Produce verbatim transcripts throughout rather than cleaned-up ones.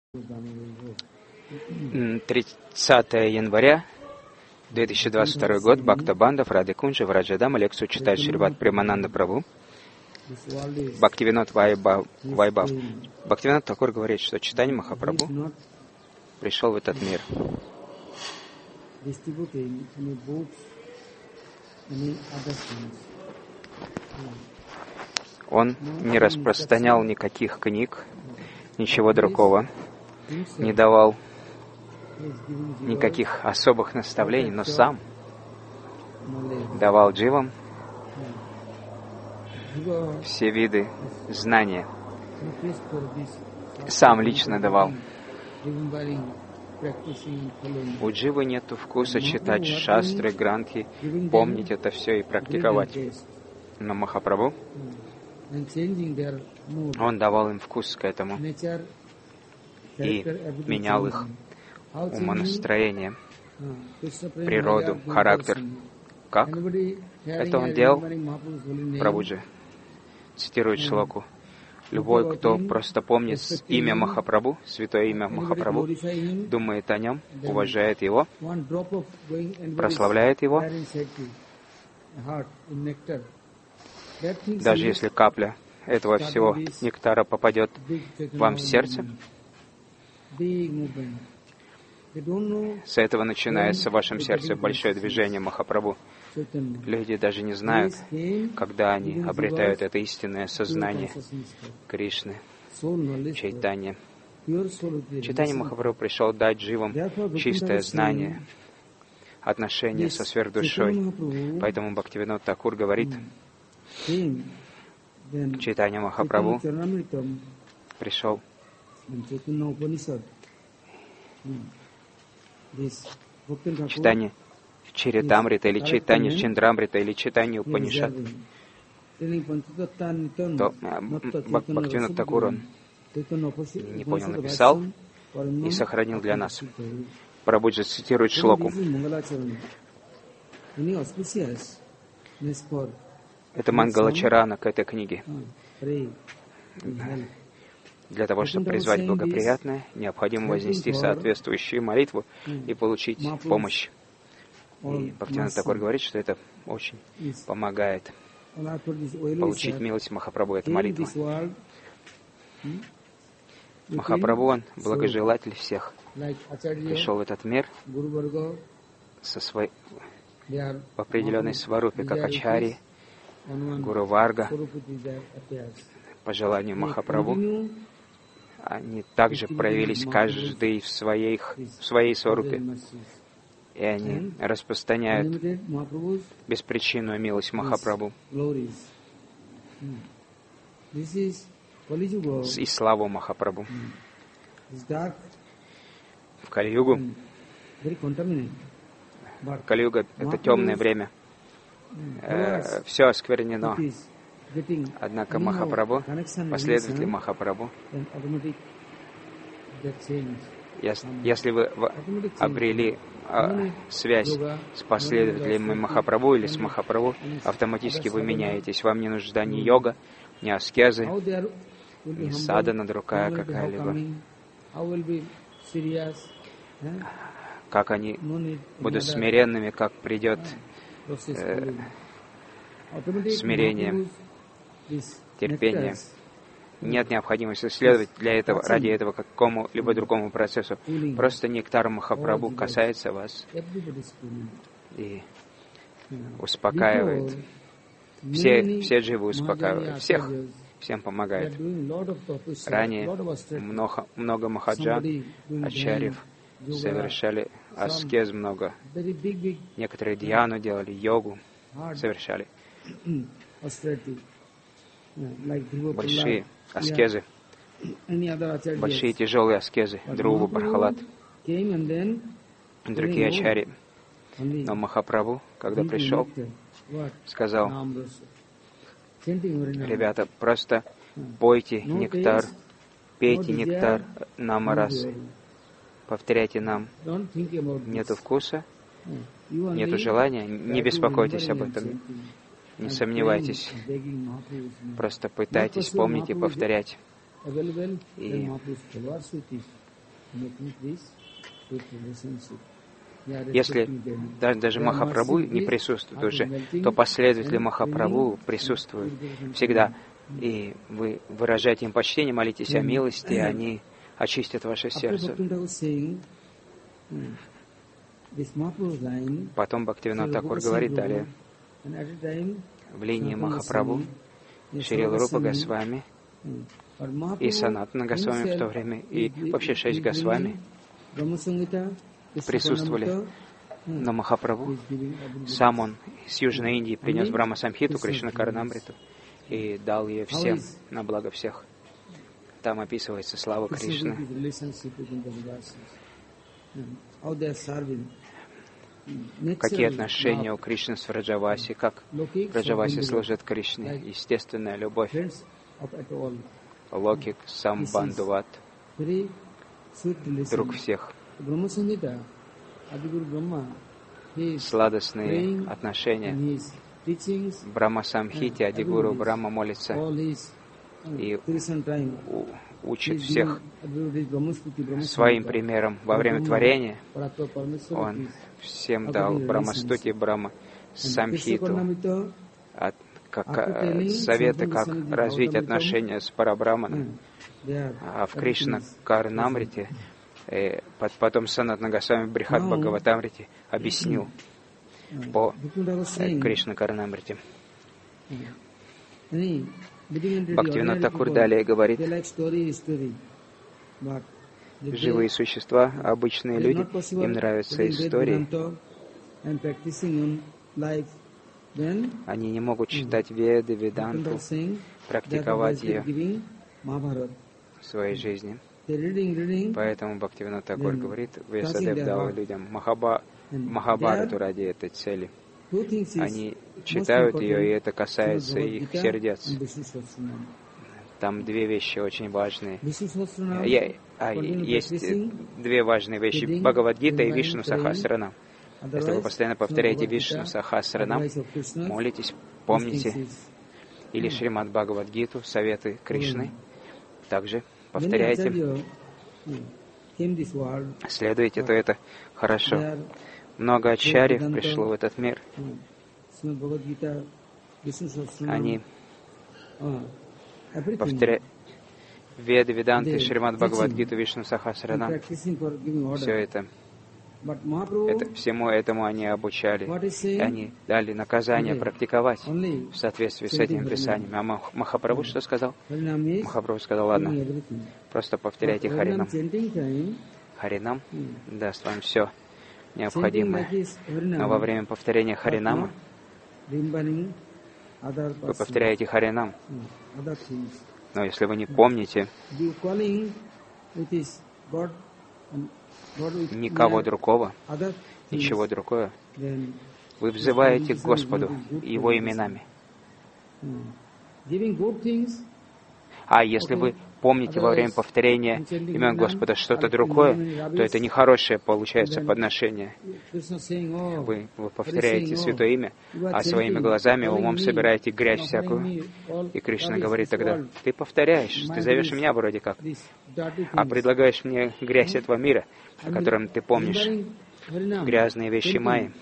тридцатого января две тысячи двадцать второй год, Бхакта-банда, Радха Кунджа, Враджадама, лекцию читает Шримад Премананда Прабху, Бхактивинод Вайбхав. Бхактивинод Такур говорит, что Чайтанья Махапрабху пришел в этот мир. Он не распространял никаких книг, ничего другого, не давал никаких особых наставлений, но сам давал дживам все виды знания. Сам лично давал. У дживы нет вкуса читать шастры, гранхи, помнить это все и практиковать. Но Махапрабху, он давал им вкус к этому и менял их умонастроение, природу, характер. Как? Это он делал? Прабхуджи цитирует шлоку. Любой, кто просто помнит имя Махапрабху, святое имя Махапрабху, думает о нем, уважает его, прославляет его, даже если капля этого всего нектара попадет вам в сердце, с этого начинается в вашем сердце большое движение Махапрабху. Люди даже не знают, когда они обретают это истинное сознание Кришны, Чайтанья. Чайтанья Махапрабху пришел дать дживам чистое знание, отношения со сверхдушой. Поэтому Бхактивинод Такур говорит, Чайтанья Махапрабху пришел Чайтанья Чаритамрита или Чайтанья Чандрамрита или Чайтанья Упанишад, то Бхактивинод Такур, он не понял, написал и сохранил для нас. Прабхуджи цитирует шлоку. Это Мангалачарана к этой книге. Для того, чтобы призвать благоприятное, необходимо вознести соответствующую молитву и получить помощь. И Бхактивинод Такур говорит, что это очень помогает получить милость Махапрабху, это молитва. Махапрабху, он благожелатель всех. Пришел в этот мир со своей, в определенной сварупе, как Ачарьи, Гуру Варга. По желанию Махапрабху, они также проявились каждый в своей, в своей сварупе. И они распространяют беспричинную милость Махапрабху и славу Махапрабху. В Кали-югу, Кали-юга — это темное время. Э, все осквернено. Однако Махапрабху, последователи Махапрабху, если вы обрели а, связь с последователями Махапрабху или с Махапрабху, автоматически вы меняетесь. Вам не нужна ни йога, ни аскезы, ни садхана другая какая-либо. Как они будут смиренными, как придет э, смирение, терпение. Нет необходимости следовать для этого, ради этого какому-либо другому процессу. Просто нектар Махапрабху касается вас и успокаивает. Все, все дживы успокаивают, всех, всем помогает. Ранее много, много махаджан, ачарьев совершали аскез много. Некоторые дьяну делали, йогу совершали. Большие аскезы, большие тяжелые аскезы, Друва, Прахалад, другие ачарьи. Но Махапрабху, когда пришел, сказал: ребята, просто пойте нектар, пейте нектар Намарасы, повторяйте нам. Нету вкуса, нету желания, не беспокойтесь об этом. Не сомневайтесь, просто пытайтесь помнить и повторять. И Если даже Махапрабху не присутствует уже, то последователи Махапрабху присутствуют всегда. И вы выражаете им почтение, молитесь о милости, и они очистят ваше сердце. Потом Бхактивинода Такур говорит далее. В линии Махапрабху Шрила Рупа Госвами и Санатана Госвами в то время, и вообще шесть Госвами присутствовали. Но Махапрабху, сам он с Южной Индии принес Брахма Самхиту, Кришна Карнамриту, и дал ее всем, на благо всех. Там описывается слава Кришны. Какие отношения у Кришны с Враджаваси, как Враджаваси служит Кришне, естественная любовь. Локик Самбандуват, друг всех. Сладостные отношения. Брахма Самхите, Адигуру Брахма молится и учит всех своим примером. Во время творения он всем дал Брахмастути, Брахма Самхиту, от, как, советы, как развить отношения с Парабраманом. А в Кришна Карнамрите, э, потом Санатана Госвами Брихат Бхагаватамрите объяснил по э, Кришна Карнамрите. Бхактивинода Такур далее говорит, живые существа, обычные люди, им нравятся истории. Они не могут читать Веды, Веданту, практиковать ее в своей жизни. Поэтому Бхактивинода Такур говорит, Вьясадев дал людям Махаба, Махабарату ради этой цели. Они читают ее, и это касается их сердец. Там две вещи очень важные. Я, а, есть две важные вещи. Бхагавад-гита и Вишну Сахасранам. Если вы постоянно повторяете Вишну Сахасранам, молитесь, помните, или Шримад Бхагавад-гиту, советы Кришны, также повторяйте, следуйте, то это хорошо. Много ачарьев пришло в этот мир. Они повторяют Веды, Веданты, Шримад Бхагавад-гиту, Вишну Сахасранам. Все это. это. Всему этому они обучали. И они дали наказание практиковать в соответствии с этими писаниями. А Махапрабху что сказал? Махапрабху сказал, ладно, просто повторяйте Харинам. Харинам даст вам все необходимое. Но во время повторения Харинама вы повторяете Харинам. Но если вы не помните никого другого, ничего другого, вы взываете к Господу Его именами. А если вы помните во время повторения имен Господа что-то другое, то это нехорошее получается подношение. Вы, вы повторяете Святое Имя, а своими глазами, умом собираете грязь всякую. И Кришна говорит тогда, ты повторяешь, ты зовешь меня вроде как, а предлагаешь мне грязь этого мира, о котором ты помнишь, грязные вещи Майи.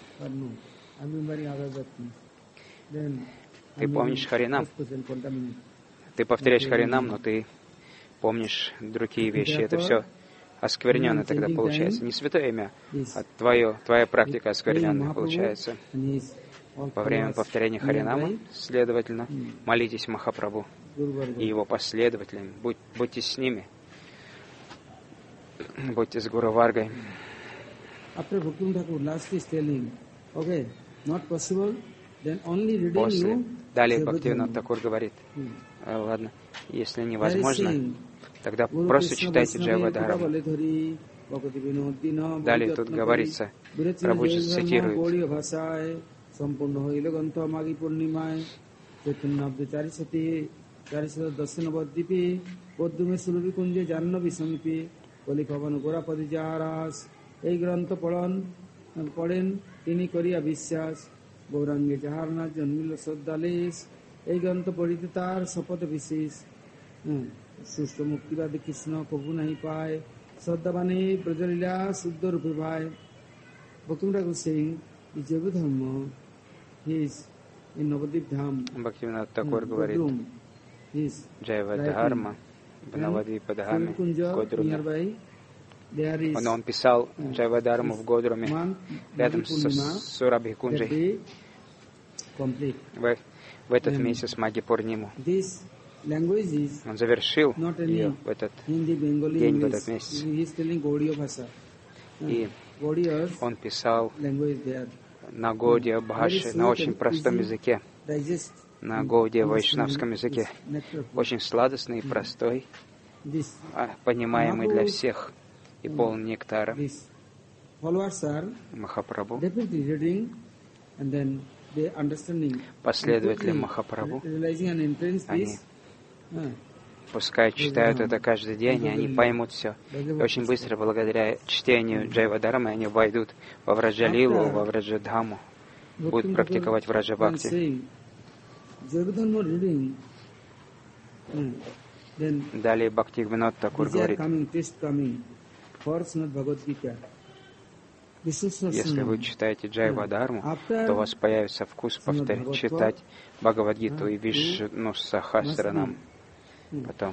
Ты помнишь Харинам. Ты повторяешь Харинам, но ты помнишь другие вещи. Это все оскверненно тогда получается. Не святое имя, а твое, твоя практика оскверненная получается. Во время повторения Харинама, следовательно, молитесь Махапрабху и его последователям. Будь, будьте с ними. Будьте с Гуру Варгой. После. Далее Бхактивинода Такур говорит, ладно, если невозможно, тогда просто читайте Джайавадхараму. Далее тут говорится, Прабхуджи цитирует, গৌরাঙ্গে যাহার না জন্মিল শ্রদ্ধালেশ এই গ্রন্থ পড়িতে তার শপথ বিশেষ সুষ্ঠ মুক্তিবাদী কৃষ্ণ কবু নাহি পায় Saddhavani Prajalila Suddha Rupavai. Bhaktivinoda Thakur saying, the Jaiva Dharma is in Navadip Dham. Бхактивинода Такур говорит, Джайва Дхарма в Навадвипа Дхаме, в Годруме. Он, он писал Джайва Дхарму в Годруме, рядом с Сурабхи Кунджей. В, в этот месяц Маги Пурниму. Он завершил ее в этот день, в этот месяц. И он писал на Гаудия Бхаше, на очень простом языке, на Гаудия Вайшнавском языке, очень сладостный и простой, понимаемый для всех и полный нектара. Махапрабху, последователи Махапрабху, они пускай читают это каждый день, и они поймут все. И очень быстро, благодаря чтению Джайва Дхармы, они войдут во Враджалилу, во Враджадхаму, будут практиковать Враджабхакти. Далее Бхактивинода Такур говорит, если вы читаете Джайва Дхарму, то у вас появится вкус повторить, читать Бхагавадгиту и Вишну Сахасранам. Потом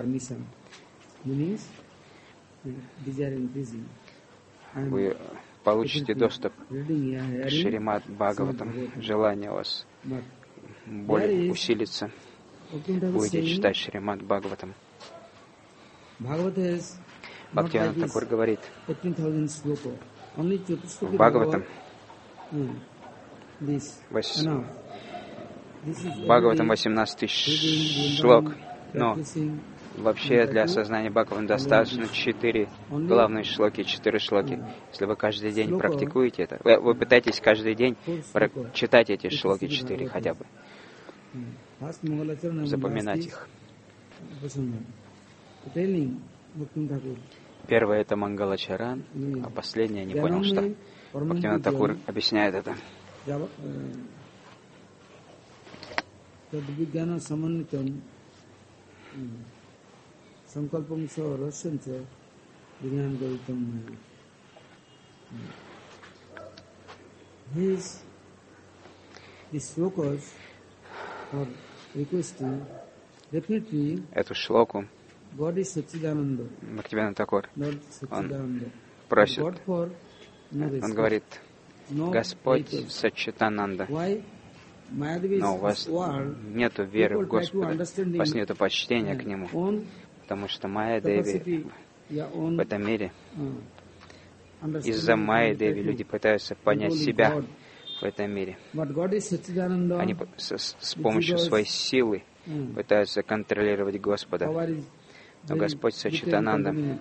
вы получите доступ к Шримад Бхагаватам. Желание у вас более усилится. Будете читать Шримад Бхагаватам. Бхактивинода Такур говорит, в Бхагаватам Бхагаватам восемнадцать тысяч шлок. Но вообще для осознания Бхагаватам достаточно четыре главные шлоки, четыре шлоки. Если вы каждый день практикуете это, вы, вы пытаетесь каждый день читать эти шлоки четыре хотя бы, запоминать их. Первое это Мангалачаран, а последнее не понял, что. Бхактивинода Такур объясняет это. Sankalpamsa Rasyancha Vinyan Gavitam. His these slokas are requesting definitely эту шлоку God is Satchidananda. Бхактивинода Такур он просит, он говорит, Господь Саччитананда. Но у вас нет веры в Господа, у вас нет почтения к Нему, потому что Майя Деви в этом мире, из-за Майя Деви люди пытаются понять себя в этом мире. Они с, с помощью своей силы пытаются контролировать Господа. Но Господь Саччитананда,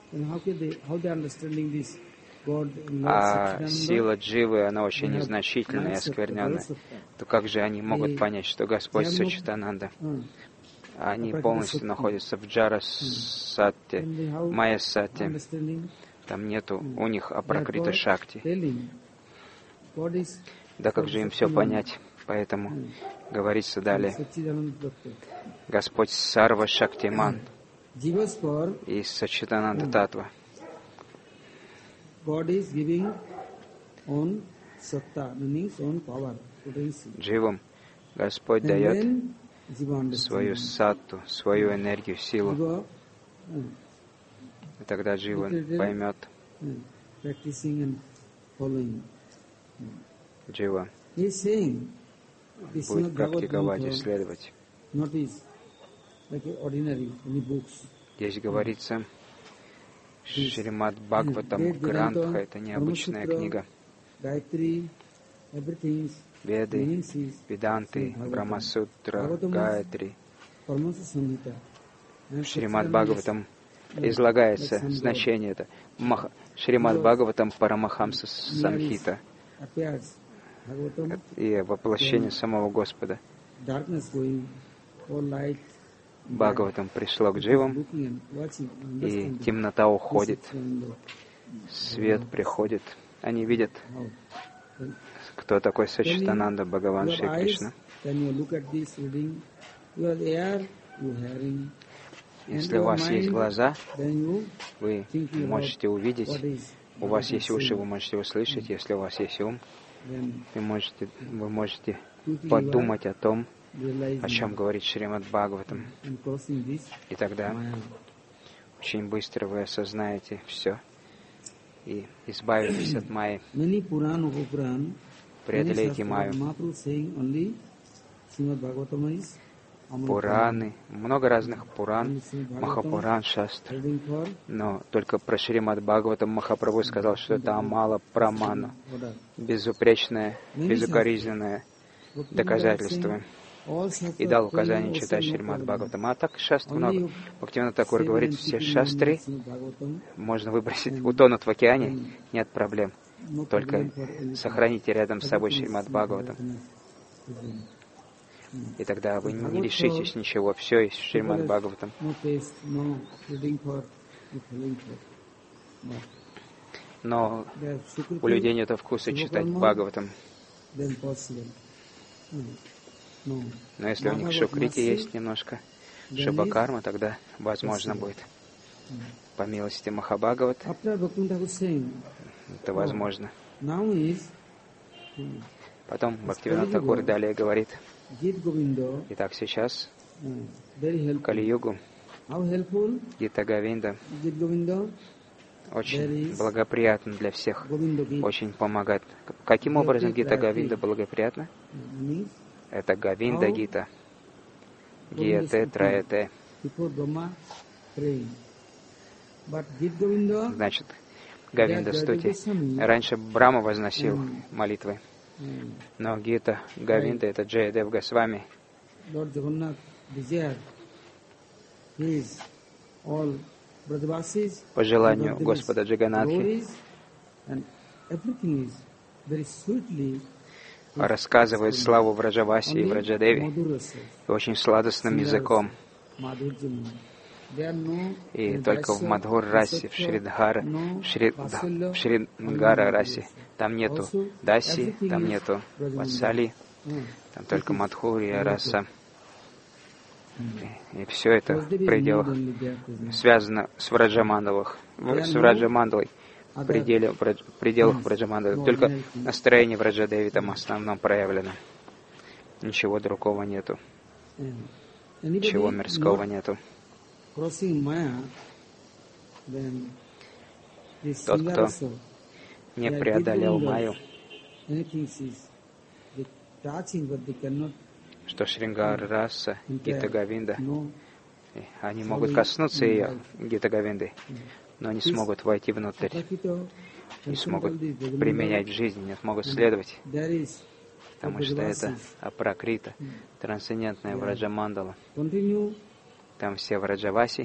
а сила Дживы, она очень незначительная и оскверненная, то как же они могут понять, что Господь Саччитананда? Они полностью находятся в Джара-сатте, Майя-сатте. Там нету у них апракрита шакти. Да как же им все понять? Поэтому говорится далее, Господь Сарва Шактиман и Саччитананда Татва. Дживам Господь дает свою сатту, свою энергию, силу. И тогда Джива поймет. Джива будет практиковать и следовать. Здесь говорится, Шримад Бхагаватам Грантха — это необычная книга. Веды, Веданты, Брамасутра, Гаятри. В Шримад Бхагаватам излагается значение это. Шримад Бхагаватам Парамахамса Самхита и воплощение самого Господа. Бхагаватам пришло к дживам, и темнота уходит, свет приходит. Они видят, кто такой Саччитананда Бхагаван Шри Кришна. Если у вас есть глаза, вы можете увидеть. У вас есть уши, вы можете услышать. Если у вас есть ум, вы можете, вы можете подумать о том, о чем говорит Шримад Бхагаватам. И тогда очень быстро вы осознаете все и избавитесь от майи. Преодолейте майю. Пураны, много разных Пуран, Махапуран, Шастр. Но только про Шримад Бхагаватам Махапрабху сказал, что это Амала Прамана, безупречное, безукоризненное доказательство. И дал указание читать Шримад Бхагаватам. А так шастр много. Бхактивинода Такур говорит, все шастры можно выбросить, утонут в океане, нет проблем. Только сохраните рядом с собой Шримад Бхагаватам. И тогда вы не лишитесь ничего. Все есть в Шримад Бхагаватам. Но у людей нет вкуса читать Бхагаватам. Но если у них шукрити есть немножко, шубакарма, тогда возможно будет. По милости Махабхагават, это возможно. Потом Бхактивинода Такур далее говорит, итак, сейчас, в Кали-югу, Гита Говинда очень благоприятно для всех, очень помогает. Каким образом Гита Говинда благоприятна? Это Говинда Гита. Гиете Траете. Значит, Говинда Стути. Раньше Брахма возносил молитвы. Но Гита Говинда — это Джаядев Госвами. По желанию Господа Джаганатхи рассказывает славу Враджаваси и Враджадеви очень сладостным языком. И только в Мадхур-расе, в Шридхара, в Шрингара-расе, там нету Даси, там нету Ватсали, там только Мадхурия раса. И, и все это в пределах связано с Враджамандалой, с Враджамандалой, в, пределе, в пределах Враджамандалы. Только настроение Враджадеви там в основном проявлено. Ничего другого нету. Ничего мирского нету. Тот, кто не преодолел майю, что Шрингара раса, Гита Говинда, они могут коснуться ее, Гита Говинды, но не смогут войти внутрь, не смогут применять в жизни, не смогут следовать, потому что это апракрита, трансцендентная Враджамандала. Там все Враджаваси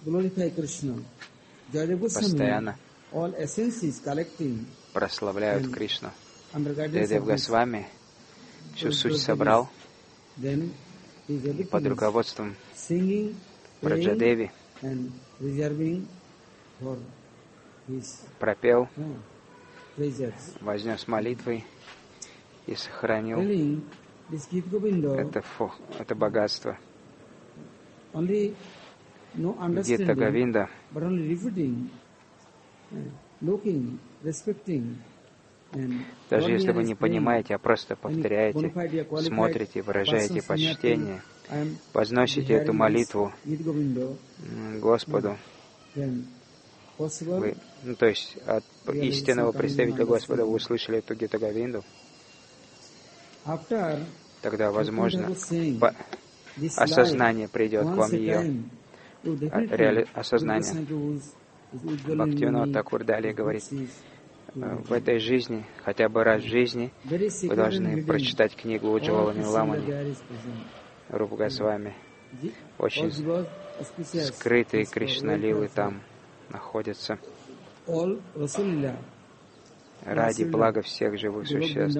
постоянно прославляют Кришну. Джаядев Госвами всю суть собрал, и под руководством Враджадеви пропел, вознес молитвы и сохранил это, фу, это богатство. Гита Говинда даже если вы не понимаете, а просто повторяете, смотрите, выражаете почтение, возносите эту молитву Господу, вы, ну, то есть от истинного представителя Господа вы услышали эту Гита Говинду, тогда, возможно, по... осознание придет к вам ее, реали... осознание. Бхактивинода Такур далее говорит, в этой жизни, хотя бы раз в жизни, вы должны прочитать книгу Уджвала Ниламани, Рупа Госвами. Очень скрытые Кришна-лилы там находятся ради блага всех живых существ.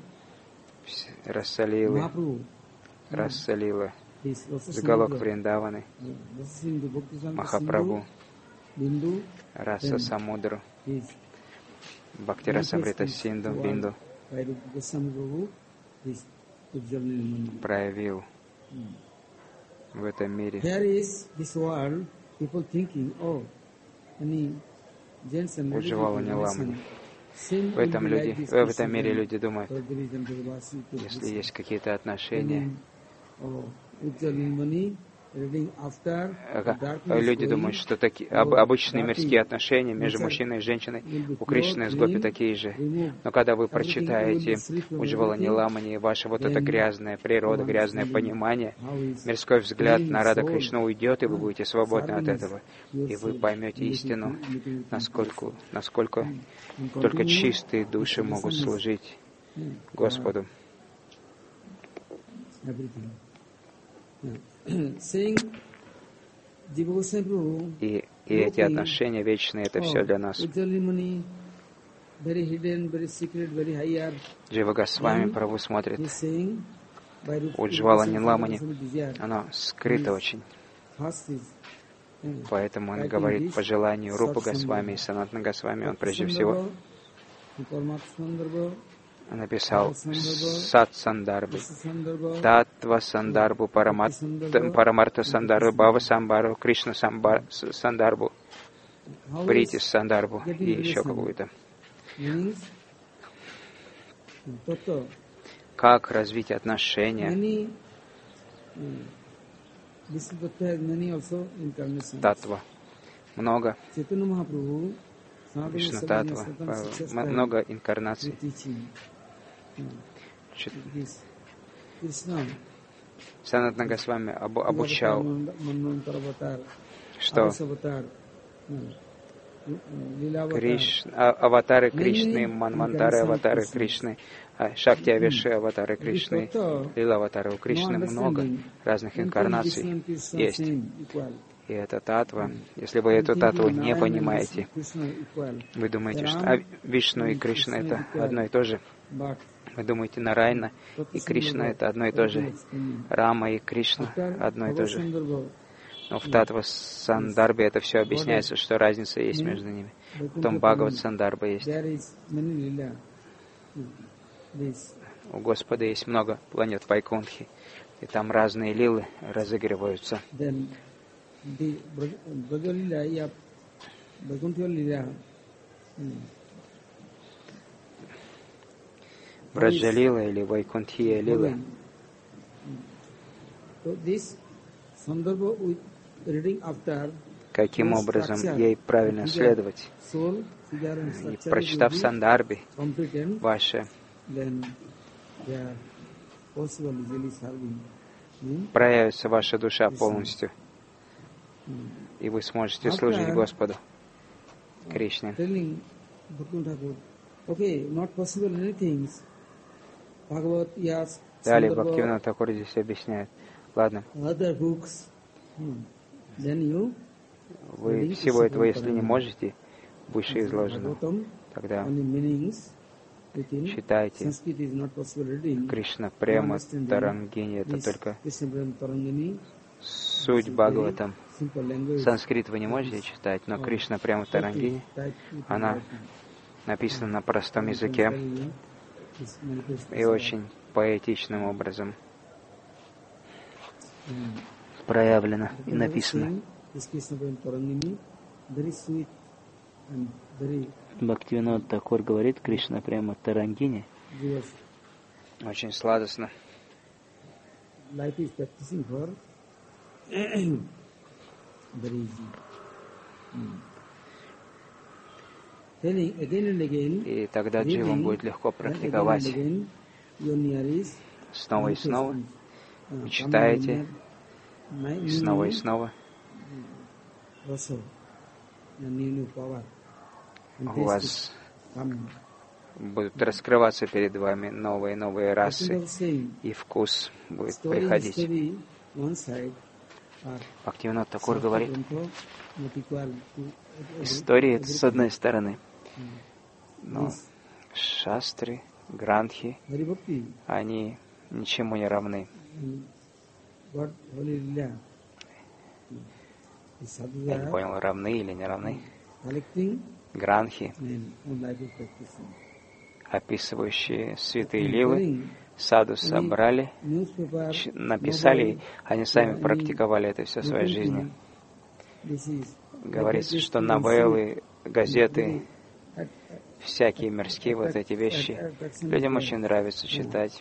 Рассалилы, Рассалила, Заголок Вриндаваны, Махапрабху, Раса Самудру, Бхакти Расамрита Синду, Бинду проявил в этом мире. Уджвала Ниламани. В этом, люди, в этом мире люди думают, если есть какие-то отношения, люди думают, что такие об, обычные мирские отношения между мужчиной и женщиной у Кришны и с Гопи такие же. Но когда вы прочитаете Уджвала Ниламани, ваша вот эта грязная природа, грязное понимание, мирской взгляд на Рада Кришну уйдет, и вы будете свободны от этого. И вы поймете истину, насколько, насколько только чистые души могут служить Господу. И, и эти отношения вечные, это все для нас. Джива Госвами Прабху смотрит. Уджвала Ниламани, оно скрыто очень. Поэтому он говорит по желанию Рупы Госвами и Санатана Госвами. Он прежде всего написал Сат Сандарбы, Татва Сандарбу, Парамарта Сандарбу, Бхава Самбару, Кришна Сандарбу, Прити Сандарбу и еще какую-то. Как развить отношения? Татва. Много. Вишну Татва. Много инкарнаций. Санатана Госвами обучал, что Криш... аватары Кришны, Манвантары аватары Кришны, Шакти Авеши аватары Кришны, Лила аватары у Кришны, много разных инкарнаций есть. И это татва, если вы эту татву не понимаете, вы думаете, что Вишну и Кришна это одно и то же. Вы думаете, Нарайна и Кришна это одно и то же. Рама и Кришна одно и то же. Но в Татва Сандарбе это все объясняется, что разница есть между ними. Потом Бхагават Сандарба есть. У Господа есть много планет Вайкунтхи, и там разные лилы разыгрываются. Браджалила или Вайкунтхия лила. Каким образом ей правильно следовать? И прочитав Сандарби, ваше проявится ваша душа полностью, и вы сможете служить Господу Кришне. Далее Бхактивинода Тхакур здесь объясняет. Ладно. Вы всего этого, если не можете, выше изложено, тогда читайте Кришна Према Тарангини, это только суть Бхагаватам. Санскрит вы не можете читать, но Кришна Према Тарангини, она написана на простом языке и очень поэтичным образом проявлена и написана. Бхактивинода Тхакур говорит, Кришна прямо Тарангини. Очень сладостно. И тогда дживам будет легко практиковать. Снова и снова вы читаете, и снова и снова у вас будут раскрываться перед вами новые и новые расы, и вкус будет приходить. Бхактивинода Тхакур говорит, история это с одной стороны, но шастры, грантхи, они ничему не равны. Я не понял, равны или не равны. Гранхи, описывающие святые лилы, саду собрали, написали, они сами практиковали это все в своей жизни. Говорится, что новеллы, газеты, всякие мирские вот эти вещи людям очень нравится читать.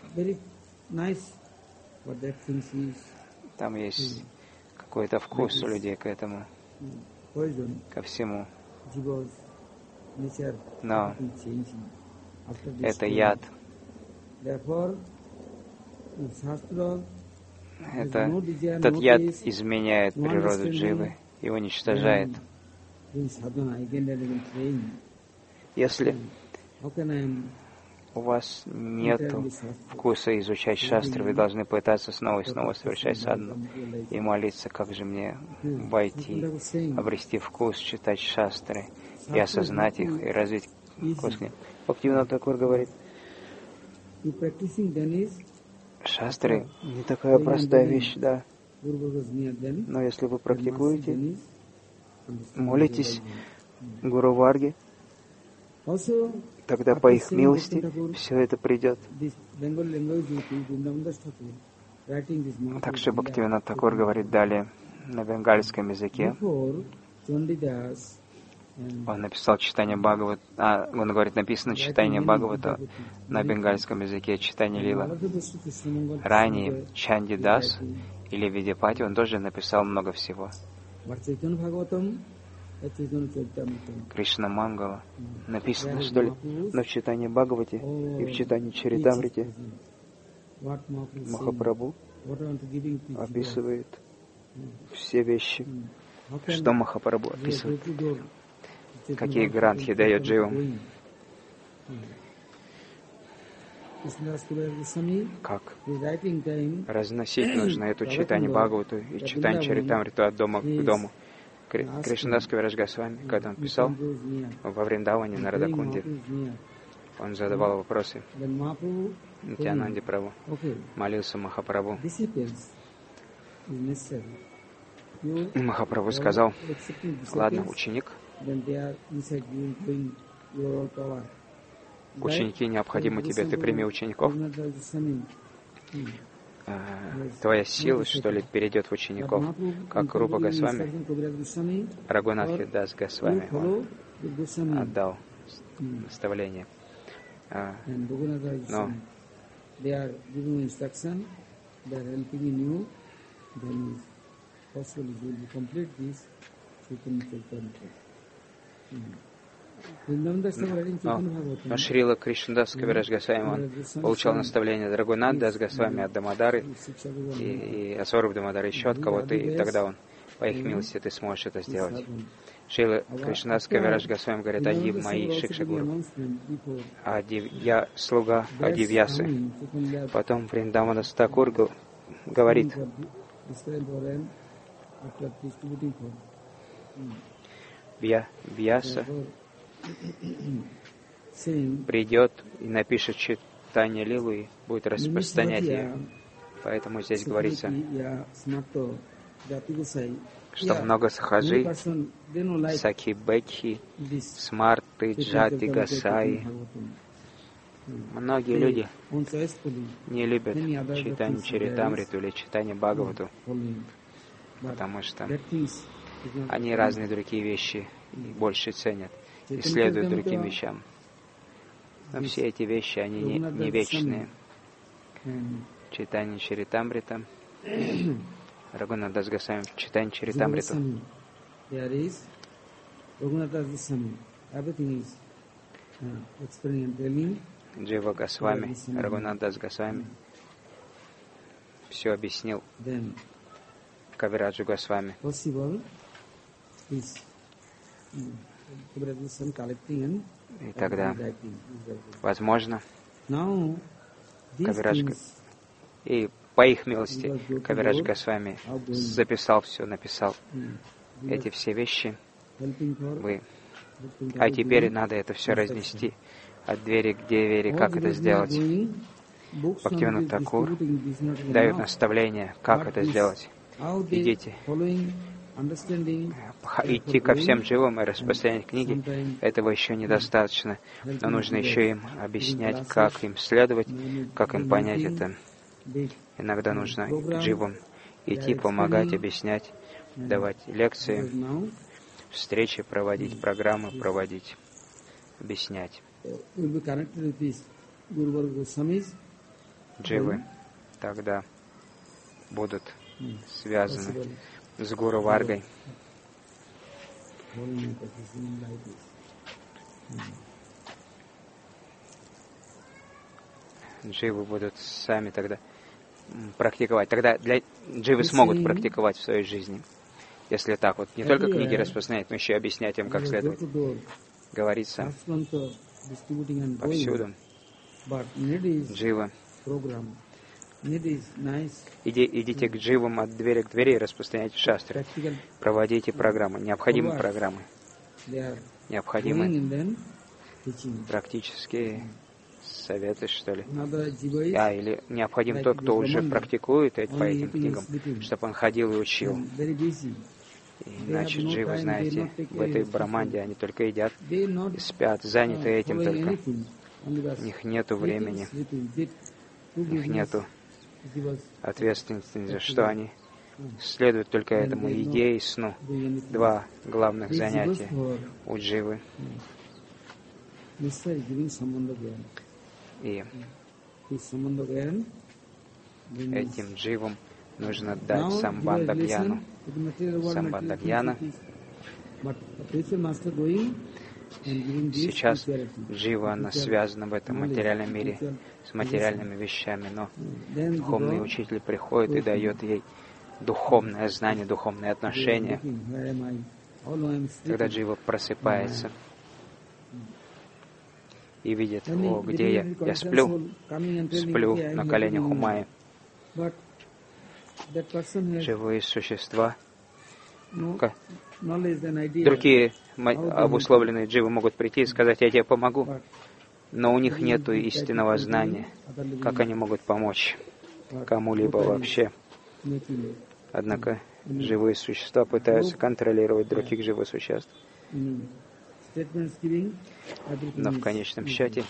Там есть какой-то вкус у людей к этому, ко всему. Но это яд. Это, этот яд изменяет природу дживы и уничтожает. Если у вас нет вкуса изучать шастры, вы должны пытаться снова и снова совершать садхану и молиться, как же мне войти, обрести вкус, читать шастры и осознать их, и развить вкус к ним. Бхактивинода Тхакур говорит, шастры не такая простая вещь, да. Но если вы практикуете, молитесь Гуру Варге, тогда по их милости все это придет. Также Бхактивинода Тхакур говорит далее на бенгальском языке. Он написал читание Бхагавата, а, он говорит, написано читание Бхагавата на бенгальском языке, читание Лила. Ранее Чанди Дас или Видяпати, он тоже написал много всего. Кришна Мангала написано, что ли, но в читании Бхагавати и в читании Чаритамрите Махапрабху описывает все вещи, что Махапрабху описывает, какие грантхи дает дживам, как разносить нужно эту читание Бхагавату и читание Чаритамриту от дома к дому. Кришнадас Кавирадж Госвами, когда он писал во Вриндаване на Радакунде, он задавал вопросы Нитьянанде Прабху, молился Махапрабху. Махапрабху сказал, ладно, ученик, ученики необходимы тебе, ты прими учеников. Твоя сила, что ли, перейдет в учеников, как Рупа Госвами, Рагунатхи Дас Госвами, он отдал наставление. А, но Но, но Шрила Кришнадас Кавирадж Госвами, он получал наставление от Рагунат Дас Госвами, от Дамодары и, и от Сваруб Дамодары, еще от кого-то, и тогда он, по их милости, ты сможешь это сделать. Шрила Кришнадас Кавирадж Госвами говорит, Ади мои Шикшагуру, Ади, я слуга Адивьясы. Потом Вриндаванас Такур говорит, Вьяса придет и напишет читание Лилу и будет распространять ее. Поэтому здесь говорится, что много сахаджи, Саки Бекхи, Смарты, Джати, Гасаи. Многие люди не любят читание Чаритамриту или читание Бхагавату, потому что они разные другие вещи больше ценят и следуют другим вещам. Но все эти вещи, они не, не вечные. Читание Чаритамрита, Рагунат Дас Госвами, читание Чаритамрита. Джива Госвами, Рагунат Дас Госвами все объяснил Кавираджу Госвами. И тогда, возможно, Кавирадж, и по их милости Кавирадж Госвами записал все, написал эти все вещи. Вы. А теперь надо это все разнести от двери к двери. Как это сделать? Бхактивинода Тхакур дает наставление, как это сделать. Идите идти ко всем живым и распространять книги, этого еще недостаточно. Но нужно еще им объяснять, как им следовать, как им понять это. Иногда нужно к дживам идти, помогать, объяснять, давать лекции, встречи проводить, программы проводить, объяснять. Дживы тогда будут связаны с Гуру Варгой. Дживы будут сами тогда практиковать. Тогда для дживы смогут практиковать в своей жизни. Если так вот, не только книги распространять, но еще и объяснять им, как следовать. Говорится повсюду. Джива. Иди, идите к дживам от двери к двери и распространяйте шастры. Проводите программы. Необходимы программы. Необходимы практические советы, что ли. А, или необходим тот, кто уже практикует по этим книгам, чтобы он ходил и учил. Иначе дживы, знаете, в этой браманде они только едят и спят, заняты этим только. У них нету времени, у них нету ответственности за что, они следуют только этому еде и сну. Два главных занятия у дживы. И этим дживам нужно дать самбандагьяну. Самбандагьяна. Сейчас джива, она связана в этом материальном мире с материальными вещами, но духовный учитель приходит и дает ей духовное знание, духовные отношения. Когда джива просыпается и видит, о, где я? Я сплю, сплю на коленях у Майи. Живые существа, другие обусловленные дживы могут прийти и сказать, я тебе помогу, но у них нет истинного знания, как они могут помочь кому-либо вообще. Однако живые существа пытаются контролировать других живых существ. Но в конечном счете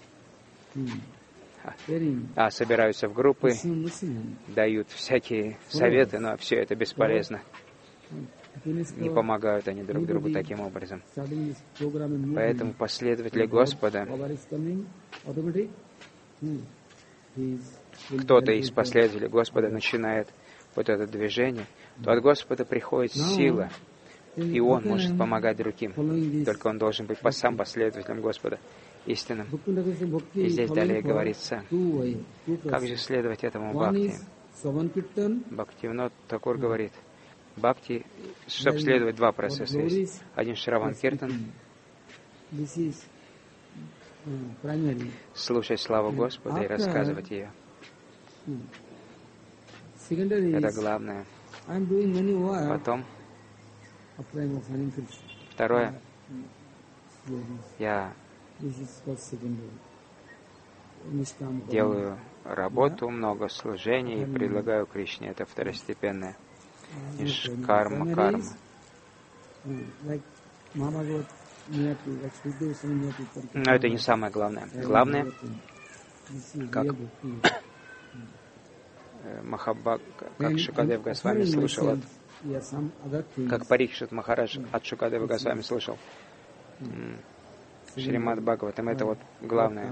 а, собираются в группы, дают всякие советы, но все это бесполезно. Не помогают они друг другу таким образом. Поэтому последователи Господа, кто-то из последователей Господа начинает вот это движение, то от Господа приходит сила, и Он может помогать другим. Только он должен быть сам последователем Господа, истинным. И здесь далее говорится, как же следовать этому бхакти. Бхактивинод Такур говорит, бхакти, чтобы следовать, два процесса есть. Один Шраван Киртан, слушать славу Господа и рассказывать ее. Это главное. Потом, второе, я делаю работу, много служений и предлагаю Кришне. Это второстепенное. Нишкарма, карма. Но это не самое главное. Главное, как Махабхак, как Шукадев Госвами слушал, от, как Парикшит Махарадж от Шукадева Госвами слушал. Шримад Бхагаватам, это вот главное.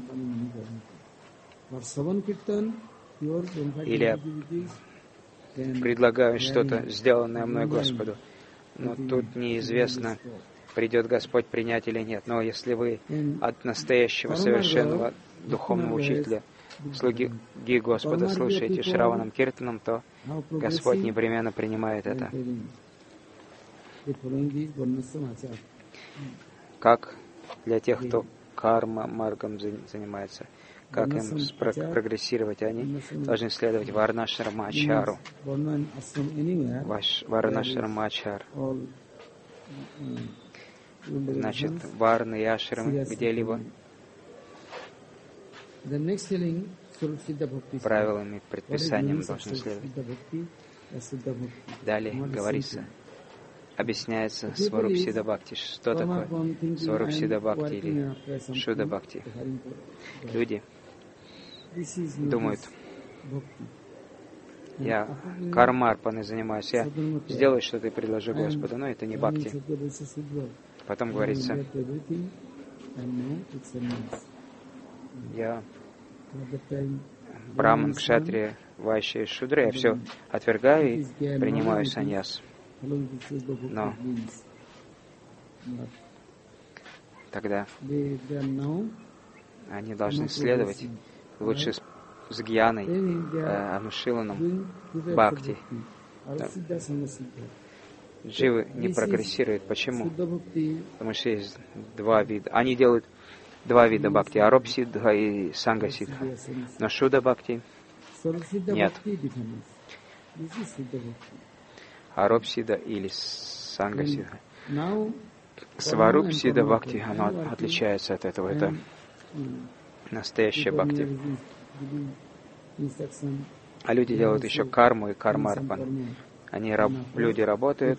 Или предлагаю что-то, сделанное мной Господу, но тут неизвестно, придет Господь принять или нет. Но если вы от настоящего совершенного духовного учителя, слуги Господа, слушаете Шраванам Киртаном, то Господь непременно принимает это. Как для тех, кто карма маргом занимается, как им прогрессировать, они должны следовать Варнашрамачару. Варнашрамачар. Значит, варны и ашрамы где-либо правилам и предписаниям должны следовать. Далее говорится, объясняется Сварупсида Бхакти. Что такое Сварупсида Бхакти или Шуда Бхакти? Люди думают, я кармарпаной занимаюсь, я сделаю что-то и предложу Господу, но это не Бхакти. Потом говорится, я браман, кшатрия, вайшья и шудра, я все отвергаю и принимаю саньяс. Но тогда они должны следовать лучше с, с гьяной, э, анушиланом, бхакти. Да. Дживы не прогрессируют. Почему? Потому что есть два вида. Они делают два вида бхакти, аропсидха и сангасидха. Но шуда бхакти нет. Аропсида или сангасидха. Сварупсида бхакти, оно отличается от этого. Это настоящее бхакти. А люди делают еще карму и кармарпан. Они, раб, люди работают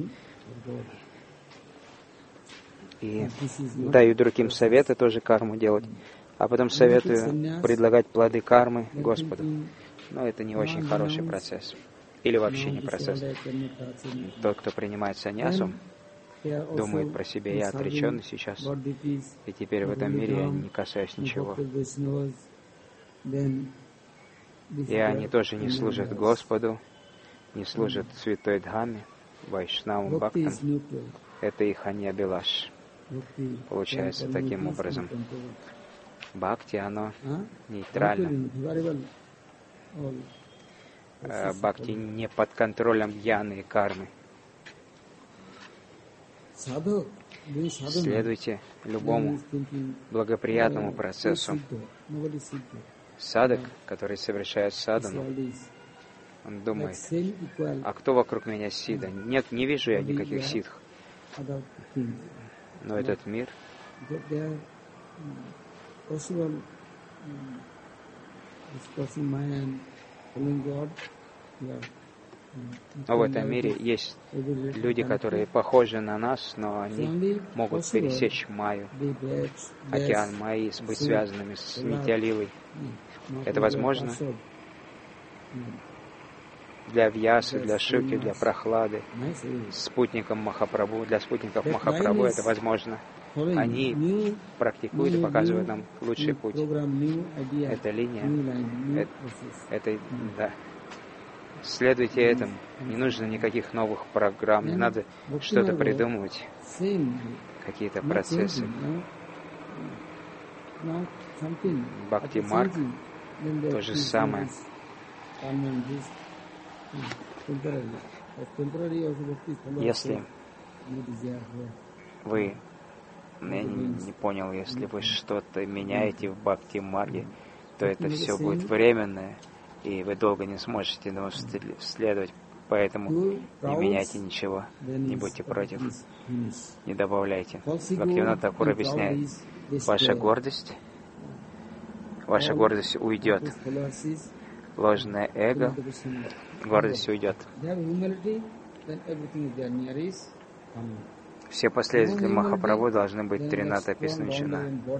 и дают другим советы тоже карму делать, а потом советую предлагать плоды кармы Господу. Но это не очень хороший процесс. Или вообще не процесс. Тот, кто принимает саньясу, думает про себя, я отреченный сейчас, и теперь в этом мире я не касаюсь ничего. И они тоже не служат Господу, не служат Святой Дхаме, Вайшнавам Бхактам. Это их аньябилаш. Получается таким образом. Бхакти, оно нейтрально. Бхакти не под контролем гьяны и кармы. Следуйте любому благоприятному процессу. Садак, который совершает садану, он думает, а кто вокруг меня сида? Нет, не вижу я никаких сидх. Но этот мир но в этом мире есть люди, которые похожи на нас, но они могут пересечь Майю, океан Майи, быть связанными с Нитья-лилой. Это возможно для Вьясы, для Шуки, для Прохлады, спутником Махапрабху. Для спутников Махапрабху это возможно. Они практикуют и показывают нам лучший путь. Эта линия, это, это да. Следуйте этому. Не нужно никаких новых программ, не надо что-то придумывать, какие-то процессы. Бхакти Марг то же самое. Если вы, я не, не понял, если вы что-то меняете в Бхакти Марге, то это все будет временное, и вы долго не сможете ему следовать, поэтому не меняйте ничего, не будьте против, не добавляйте. Бхактивинода Тхакур объясняет, ваша гордость, ваша гордость уйдет, ложное эго, гордость уйдет. Все последователи Махапрабху должны быть Тринада Писнучана.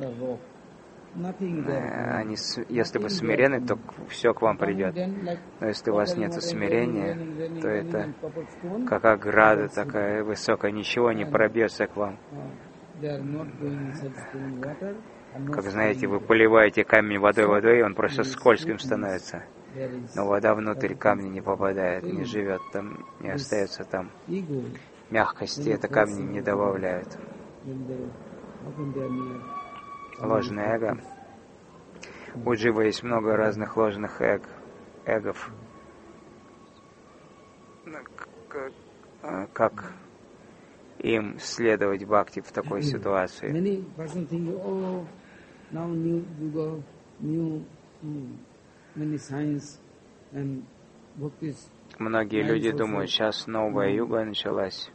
Они, если вы смирены, то все к вам придет. Но если у вас нет смирения, то это как ограда такая высокая, ничего не пробьется к вам. Как знаете, вы поливаете камень водой водой, и он просто скользким становится. Но вода внутрь камня не попадает, не живет там, не остается там. Мягкости это камни не добавляют. Ложное эго. У джива есть много разных ложных эго, эгов. Как им следовать бхакти в такой ситуации? Многие люди думают, сейчас новая юга началась.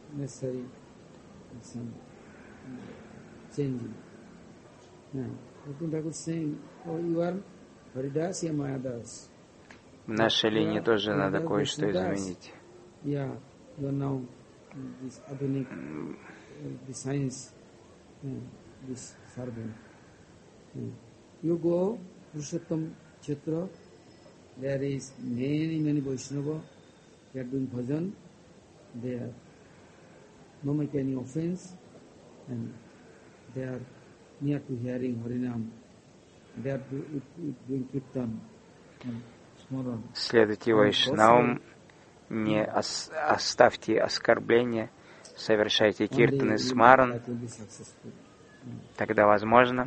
В нашей линии тоже надо кое-что изменить. this Adhunik, uh, the science, uh, this servant. Uh, you go, Purushottam Kshetra, there is many, many Vaishnava, they are doing bhajan, they are not making any offense, and they are near to hearing Harinam, they are doing Kirtan and Smaran. Следуйте Вайшнавам, не ос- оставьте оскорбления, совершайте киртаны смаран, тогда, возможно,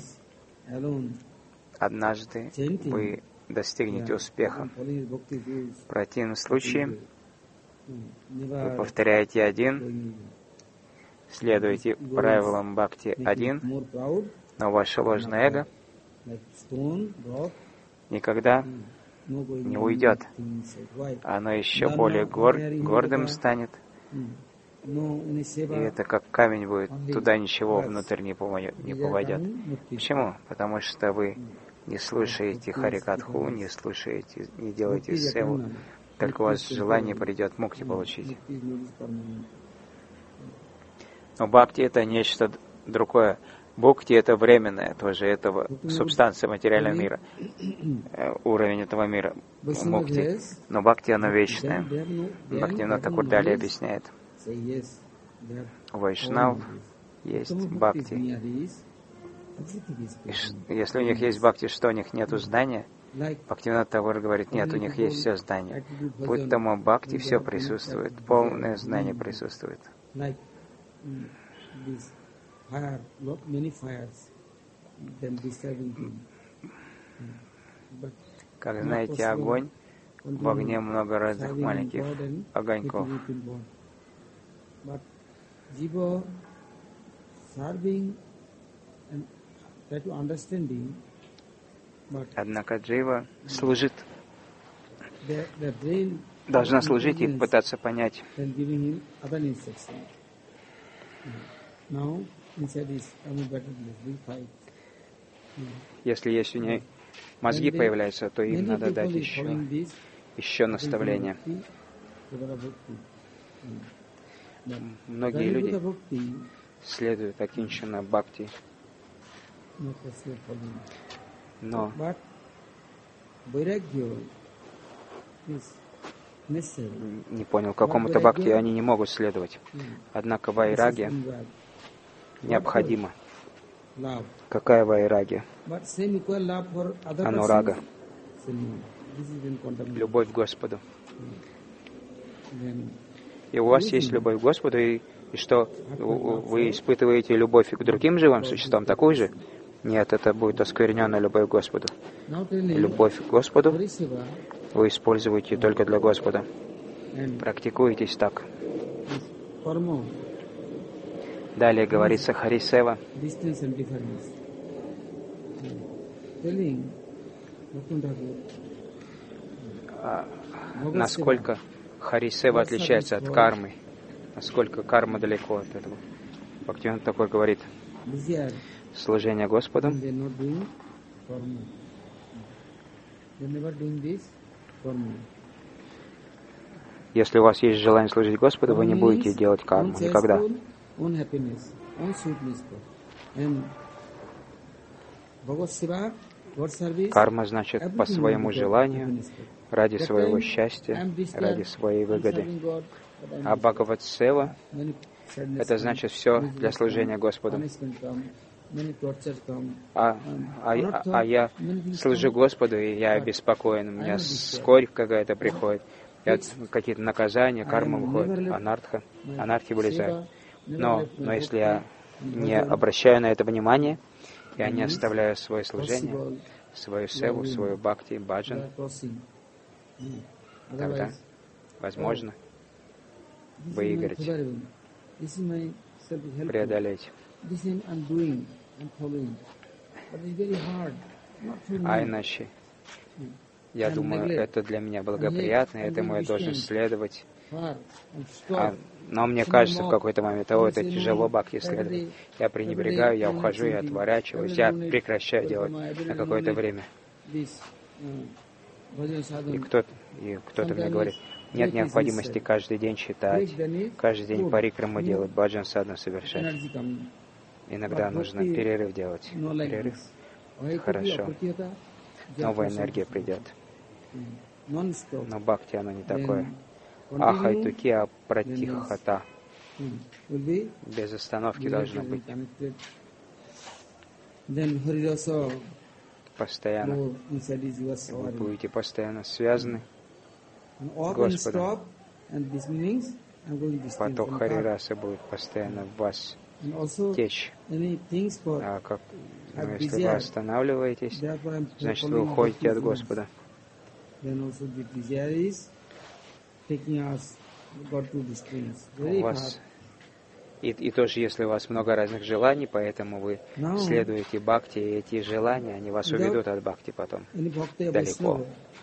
однажды вы достигнете успеха. В противном случае вы повторяете один, следуйте правилам бхакти один, но ваше ложное эго никогда не уйдет. Оно еще более гор, гордым станет. И это как камень будет, туда ничего внутрь не, помоет, не повойдет. Почему? Потому что вы не слушаете Харикатху, не слушаете, не делаете севу, только у вас желание придет мукти получить. Но бхакти — это нечто другое. Бхакти — это временное тоже, это субстанция материального мира, уровень этого мира, мукти. Но бхакти, оно вечное. Бхактивинод Такур далее объясняет. У вайшнав есть бхакти. И если у них есть бхакти, что у них нету здания? Бхактивинод Такур говорит, нет, у них есть все здание. Будь тому бхакти, все присутствует, полное знание присутствует. Fire, lot many fires, then disturbing him. But как знаете, огонь, в огне много разных маленьких огоньков. But Jiva serving and try to understanding. Однако джива служит, the, the brain должна служить и пытаться понять. Then giving him other instruction. Now. Если есть у нее мозги появляются, то им надо дать еще, еще наставления. Многие люди следуют акинчана бхакти, но не понял, какому-то бхакти они не могут следовать. Однако вайрагья необходимо. Какая вайрагья? Анурага. Любовь к Господу. И у вас есть любовь к Господу, и, и что, вы испытываете любовь к другим живым существам такую же? Нет, это будет оскверненная любовь к Господу. Любовь к Господу вы используете только для Господа. Практикуйтесь так. Далее говорится Харисева. А, насколько Харисева отличается от кармы, насколько карма далеко от этого. Бхактивинод Такур говорит, служение Господу если у вас есть желание служить Господу, вы не будете делать карму никогда. Карма значит по своему желанию, ради своего счастья, ради своей выгоды. А Бхагават-сева — это значит все для служения Господу. А, а, а я служу Господу, и я обеспокоен, у меня скорбь какая-то приходит, какие-то наказания, карма выходит, анартха, анархи вылезают. Но, но если я не обращаю на это внимание, я не оставляю свое служение, свою севу, свою бхакти, баджан, тогда возможно выиграть, преодолеть. А иначе, я думаю, это для меня благоприятно, этому я должен следовать. А, но мне кажется в какой-то момент, о, это тяжело бхакти следовать. Я пренебрегаю, я ухожу, я отворачиваюсь, я прекращаю делать на какое-то время. И кто-то, и кто-то мне говорит, Нет необходимости каждый день читать, каждый день парикраму делать, баджан садхану совершать. Иногда нужно перерыв делать. Перерыв. Хорошо. Новая энергия придет. Но бхакти, оно не такое. Ахайтуки апратихата. Без остановки должно быть. Постоянно. Вы будете постоянно связаны с Господом. Поток Харирасы будет постоянно в вас течь. А как, ну, если вы останавливаетесь, значит, вы уходите от Господа. У вас и, и тоже, если у вас много разных желаний, поэтому вы следуете бхакти, и эти желания, они вас уведут от бхакти потом далеко.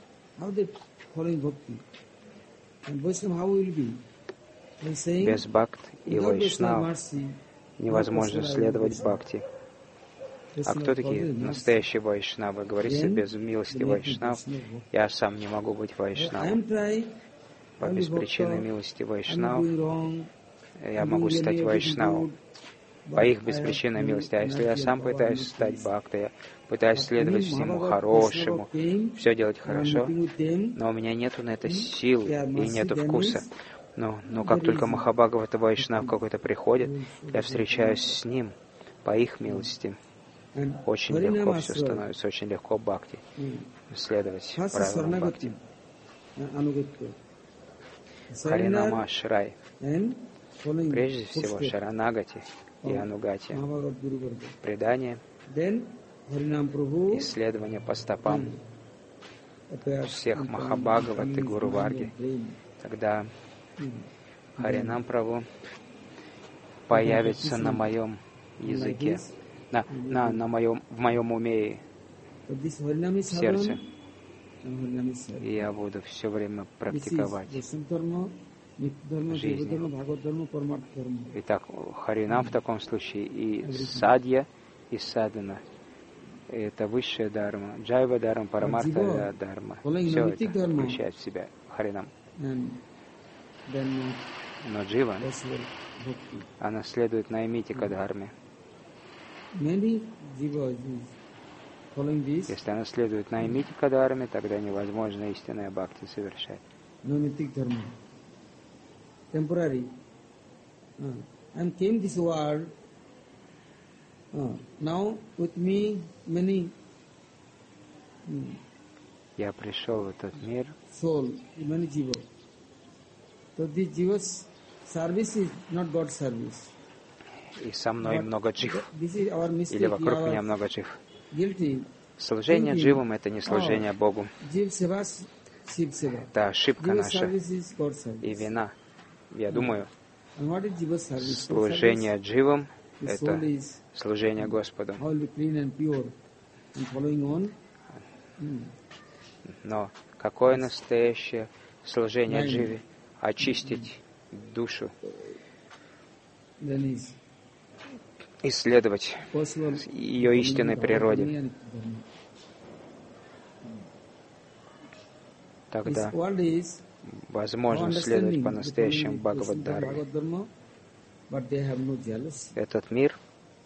Без бхакт и вайшнав невозможно следовать бхакти. А кто такие настоящие вайшнавы? Говорится, без милости вайшнав я сам не могу быть вайшнавом. По беспричинной милости вайшнав я могу стать вайшнавом. По их беспричинной милости. А если я сам пытаюсь стать бхактой, я пытаюсь следовать всему хорошему, все делать хорошо, но у меня нету на это сил и нету вкуса. Но, но как только Махабхагавата Вайшнав какой-то приходит, я встречаюсь с ним по их милости. Очень легко все становится, очень легко бхакти, следовать правилам бхакти. Харинама Шрай. Прежде всего Шаранагати и Анугати. Предание, исследование по стопам всех Махабхагават и Гуру Варги. Тогда Харинам Прабху появится на моем языке, на, на, на моем, в моем уме и сердце. И я буду все время практиковать жизнь. Итак, Харинам в таком случае и садья, и садана. Это высшая дharma, джайва дharma, парамарта дharma. Все это включает в себя Харинам. Но джива, она следует наймитика дхарме. Если она следует наймитика дхарме, тогда невозможно истинное бхакти совершать. Temporary. Uh, I came this world. Uh, now with me many. Um, Я пришел в этот мир. Soul, many jiva. So this jiva's service is not God's service. И со мной But много джив. Mistake, или вокруг меня много джив. Служение дживам — это не служение oh, Богу. Это ошибка наша и вина. Я думаю, служение дживам — это служение Господу. Но какое настоящее служение дживе? Очистить душу, исследовать ее истинной природе. Тогда возможно следовать по-настоящему Бхагавад-дарме. Этот мир,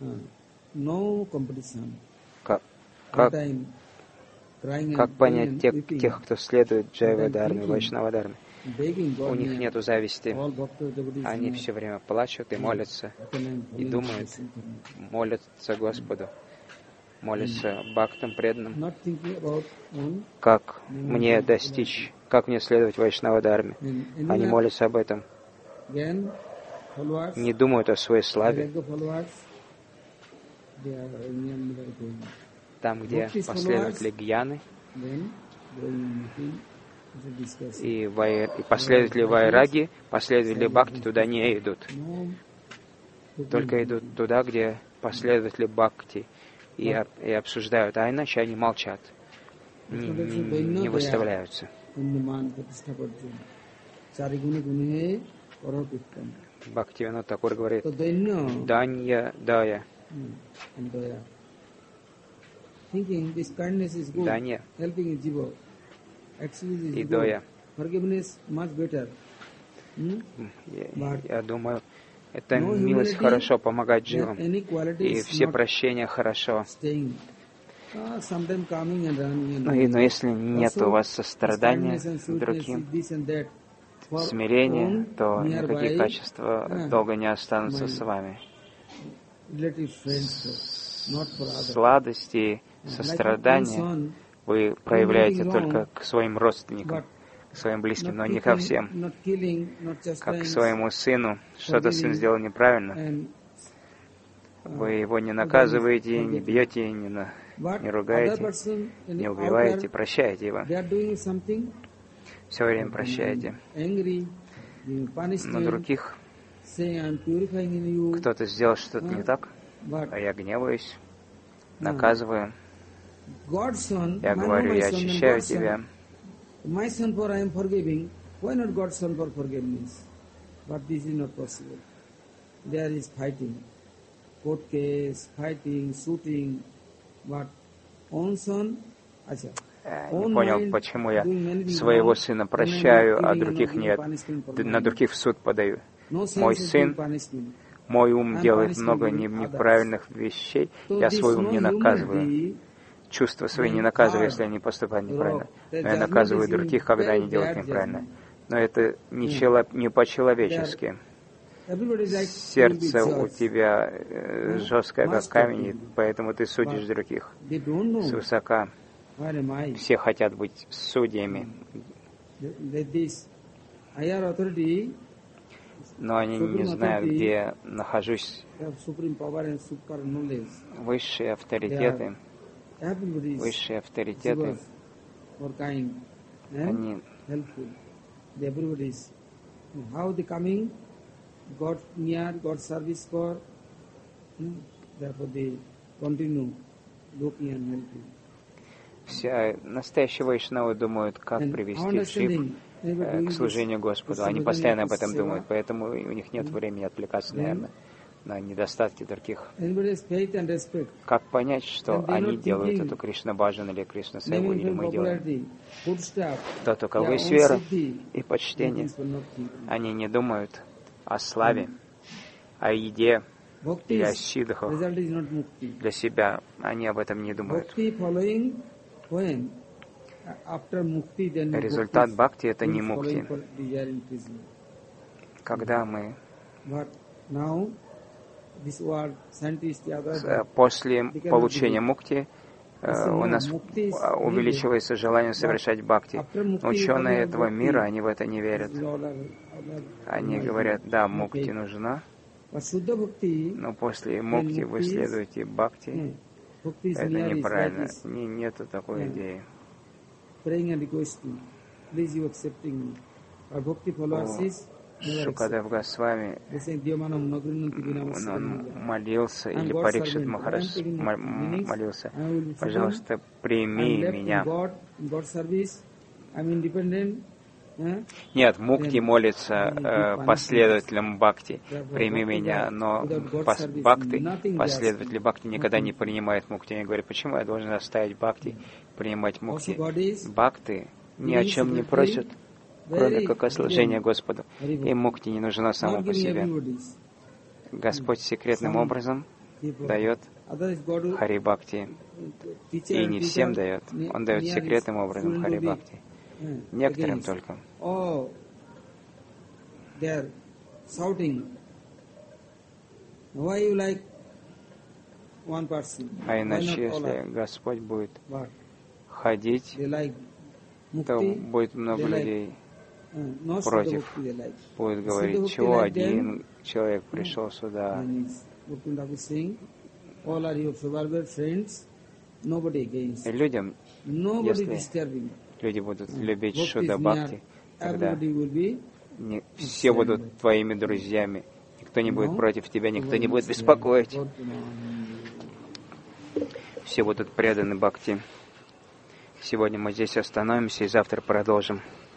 как, как, как понять тех, тех, кто следует Джайва-дарме, Вайшнава-дарме? У них нету зависти. Они все время плачут и молятся, и думают, молятся Господу, молятся бхактам, преданным. Как мне достичь, как мне следовать Вайшнава-дарме? Они молятся об этом. Не думают о своей славе. Там, где последователи гьяны и, вай... и последователи вайраги, последователи бхакти туда не идут. Только идут туда, где последователи бхакти и, и обсуждают, а иначе они молчат, не, не, не выставляются. Бхактивинод Такур говорит, данья дая. Данья и доя. Я, я думаю, это милость хорошо помогать живым, и все прощения хорошо. Но, и, но если нет у вас сострадания к другим, смирения, то никакие качества долго не останутся с вами. Сладости, сострадания вы проявляете только к своим родственникам, к своим близким, но не ко всем. Как к своему сыну. Что-то сын сделал неправильно. Вы его не наказываете, не бьете, не, на, не ругаете, не убиваете, прощаете его. Все время прощаете. Но других кто-то сделал что-то не так, а я гневаюсь, наказываю. Я говорю, я очищаю тебя. My son for I am forgiving. Why not God's son for forgiveness? But this is not possible. There is fighting, court case, fighting, shooting. But own son, acha. Не понял, почему я своего сына прощаю, а других нет. На других в суд подаю. Мой сын, мой ум делает много неправильных вещей. Я свой ум не наказываю. Чувства свои не наказываю, если они поступают неправильно. Но я наказываю других, когда они делают неправильно. Но это не, чело, не по-человечески. Сердце у тебя э, жесткое, как камень, поэтому ты судишь других свысока. Все хотят быть судьями. Но они не знают, где нахожусь. Высшие авторитеты, высшие авторитеты, они все настоящие вайшнавы думают, как привести джив э, к служению Господу. Они постоянно об этом думают, поэтому у них нет времени отвлекаться, наверное, на недостатки других. Как понять, что они делают эту Кришна-баджан или Кришна-севу, или мы делаем? Тот, у кого есть вера и почтение, они не думают о славе, о еде и о сидхах для себя. Они об этом не думают. Результат бхакти — это не мукти. Когда мы после получения мукти у нас увеличивается желание совершать бхакти. Ученые этого мира, они в это не верят. Они говорят, да, мукти нужна, но после мукти вы следуете бхакти. Это неправильно. Не, нету такой идеи. Шукадев Госвами, он молился, или Парикшит Махарадж молился, пожалуйста, прими меня. Нет, Мукти молится э, последователям Бхакти, прими меня, но пос, Бхакти, последователи Бхакти никогда не принимают Мукти. Они говорят, почему я должен оставить Бхакти, принимать Мукти? Бхакти ни о чем не просят, кроме как о служении Господу. И Мукти не нужна сама по себе. Господь секретным образом дает Хари Бхакти. И не всем дает. Он дает секретным образом Хари Бхакти. Некоторым только. А иначе, если Господь будет ходить, то будет много людей против. Будет говорить, чего один человек пришел сюда. И людям, если люди будут любить Шуда Бхакти, тогда не, все будут твоими друзьями. Никто не будет против тебя, никто не будет беспокоить. Все будут преданы Бхакти. Сегодня мы здесь остановимся и завтра продолжим.